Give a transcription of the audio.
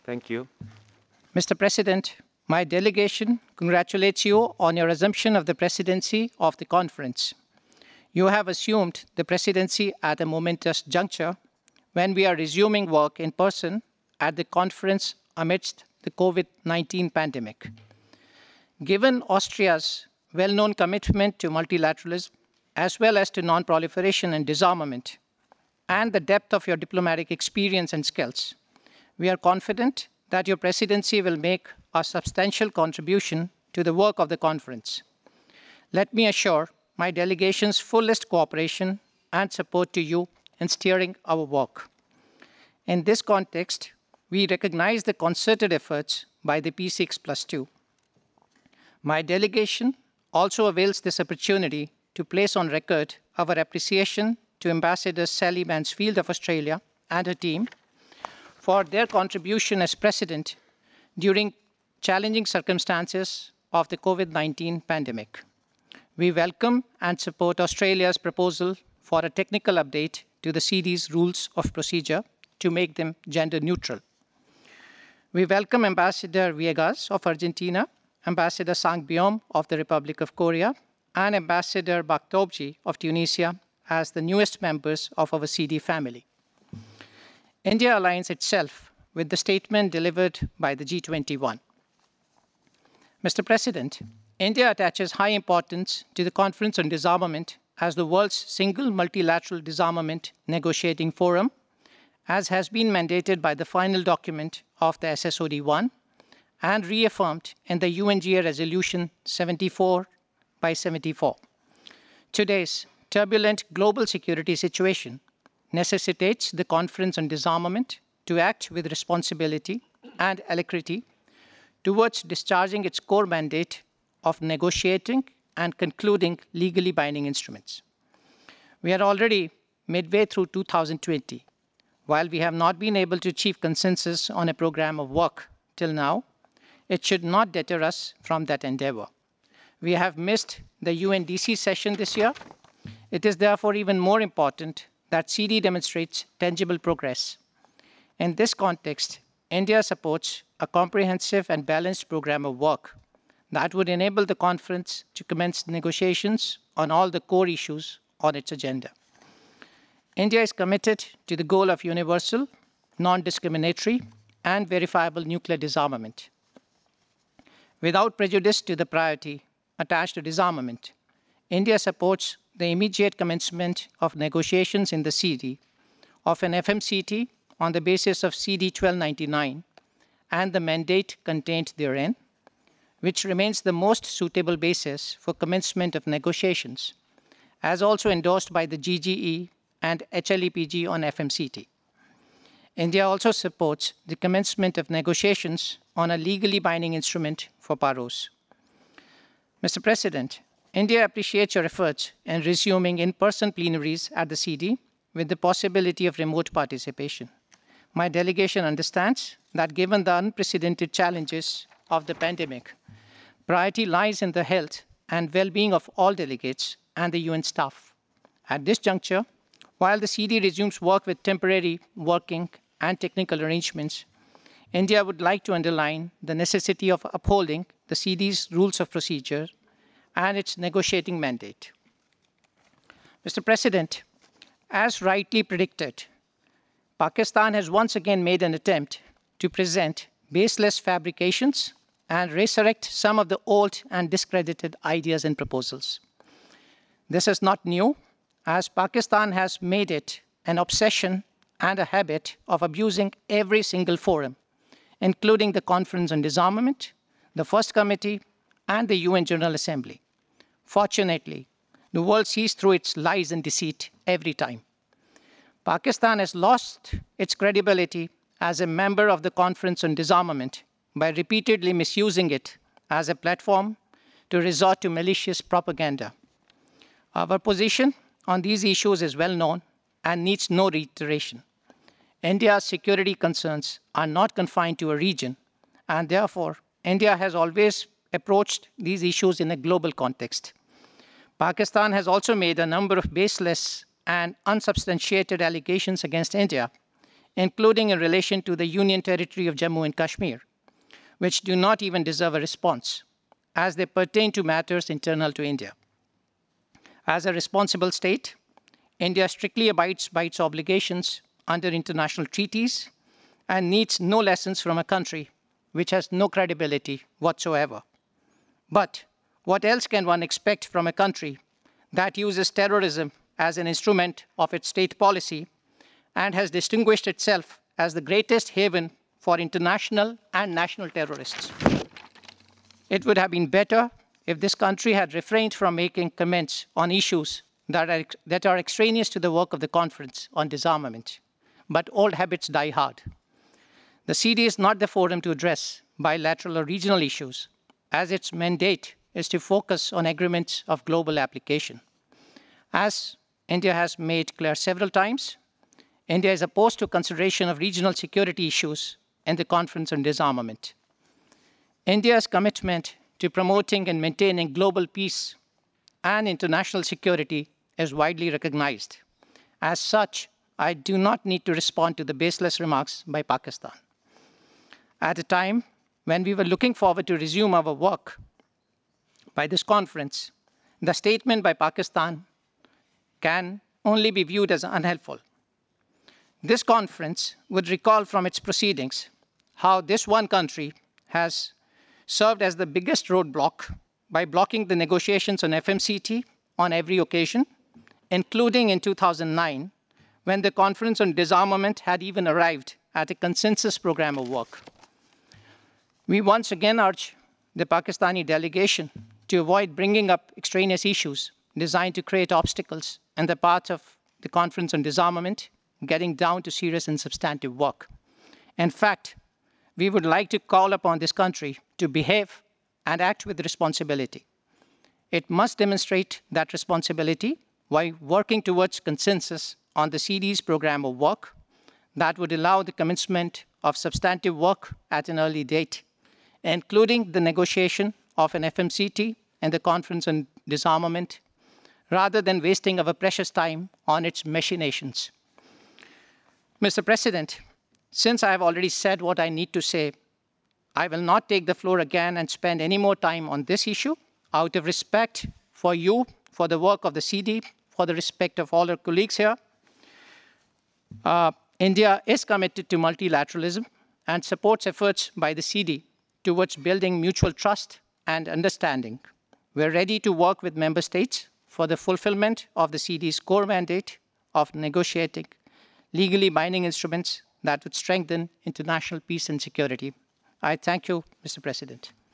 Thank you. Mr. President, my delegation congratulates you on your assumption of the presidency of the conference. You have assumed the presidency at a momentous juncture when we are resuming work in person at the conference amidst the COVID-19 pandemic. Given Austria's well-known commitment to multilateralism, as well as to non-proliferation and disarmament, and the depth of your diplomatic experience and skills, we are confident that your presidency will make a substantial contribution to the work of the conference. Let me assure my delegation's fullest cooperation and support to you in steering our work. In this context, we recognize the concerted efforts by the P6+2. My delegation also avails this opportunity to place on record our appreciation to Ambassador Sally Mansfield of Australia and her team for their contribution as president during challenging circumstances of the COVID-19 pandemic. We welcome and support Australia's proposal for a technical update to the CD's rules of procedure to make them gender neutral. We welcome Ambassador Viegas of Argentina, Ambassador Sangbyom of the Republic of Korea, and Ambassador Bakhtobji of Tunisia as the newest members of our CD family. India aligns itself with the statement delivered by the G21. Mr. President, India attaches high importance to the Conference on Disarmament as the world's single multilateral disarmament negotiating forum, as has been mandated by the final document of the SSOD-1 and reaffirmed in the UNGA Resolution 74/74. Today's turbulent global security situation necessitates the Conference on Disarmament to act with responsibility and alacrity towards discharging its core mandate of negotiating and concluding legally binding instruments. We are already midway through 2020. While we have not been able to achieve consensus on a program of work till now, it should not deter us from that endeavor. We have missed the UNDC session this year. It is therefore even more important that CD demonstrates tangible progress. In this context, India supports a comprehensive and balanced program of work that would enable the conference to commence negotiations on all the core issues on its agenda. India is committed to the goal of universal, non-discriminatory, and verifiable nuclear disarmament. Without prejudice to the priority attached to disarmament, India supports the immediate commencement of negotiations in the CD of an FMCT on the basis of CD 1299 and the mandate contained therein, which remains the most suitable basis for commencement of negotiations, as also endorsed by the GGE and HLEPG on FMCT. India also supports the commencement of negotiations on a legally binding instrument for PAROS. Mr. President, India appreciates your efforts in resuming in-person plenaries at the CD with the possibility of remote participation. My delegation understands that given the unprecedented challenges of the pandemic, priority lies in the health and well-being of all delegates and the UN staff. At this juncture, while the CD resumes work with temporary working and technical arrangements, India would like to underline the necessity of upholding the CD's rules of procedure and its negotiating mandate. Mr. President, as rightly predicted, Pakistan has once again made an attempt to present baseless fabrications and resurrect some of the old and discredited ideas and proposals. This is not new, as Pakistan has made it an obsession and a habit of abusing every single forum, including the Conference on Disarmament, the First Committee, and the UN General Assembly. Fortunately, the world sees through its lies and deceit every time. Pakistan has lost its credibility as a member of the Conference on Disarmament by repeatedly misusing it as a platform to resort to malicious propaganda. Our position on these issues is well known and needs no reiteration. India's security concerns are not confined to a region, and therefore, India has always approached these issues in a global context. Pakistan has also made a number of baseless and unsubstantiated allegations against India, including in relation to the Union Territory of Jammu and Kashmir, which do not even deserve a response, as they pertain to matters internal to India. As a responsible state, India strictly abides by its obligations under international treaties and needs no lessons from a country which has no credibility whatsoever. But what else can one expect from a country that uses terrorism as an instrument of its state policy and has distinguished itself as the greatest haven for international and national terrorists? It would have been better if this country had refrained from making comments on issues that are extraneous to the work of the Conference on Disarmament. But old habits die hard. The CD is not the forum to address bilateral or regional issues, as its mandate is to focus on agreements of global application. As India has made clear several times, India is opposed to consideration of regional security issues in the Conference on Disarmament. India's commitment to promoting and maintaining global peace and international security is widely recognized. As such, I do not need to respond to the baseless remarks by Pakistan. At a time when we were looking forward to resume our work by this conference, the statement by Pakistan can only be viewed as unhelpful. This conference would recall from its proceedings how this one country has served as the biggest roadblock by blocking the negotiations on FMCT on every occasion, including in 2009, when the Conference on Disarmament had even arrived at a consensus program of work. We once again urge the Pakistani delegation to avoid bringing up extraneous issues designed to create obstacles in the path of the Conference on Disarmament, getting down to serious and substantive work. In fact, we would like to call upon this country to behave and act with responsibility. It must demonstrate that responsibility while working towards consensus on the CD's program of work that would allow the commencement of substantive work at an early date, including the negotiation of an FMCT and the Conference on Disarmament, rather than wasting our precious time on its machinations. Mr. President, since I have already said what I need to say, I will not take the floor again and spend any more time on this issue out of respect for you, for the work of the CD, for the respect of all our colleagues here. India is committed to multilateralism and supports efforts by the CD towards building mutual trust and understanding. We're ready to work with member states for the fulfillment of the CD's core mandate of negotiating legally binding instruments that would strengthen international peace and security. I thank you, Mr. President.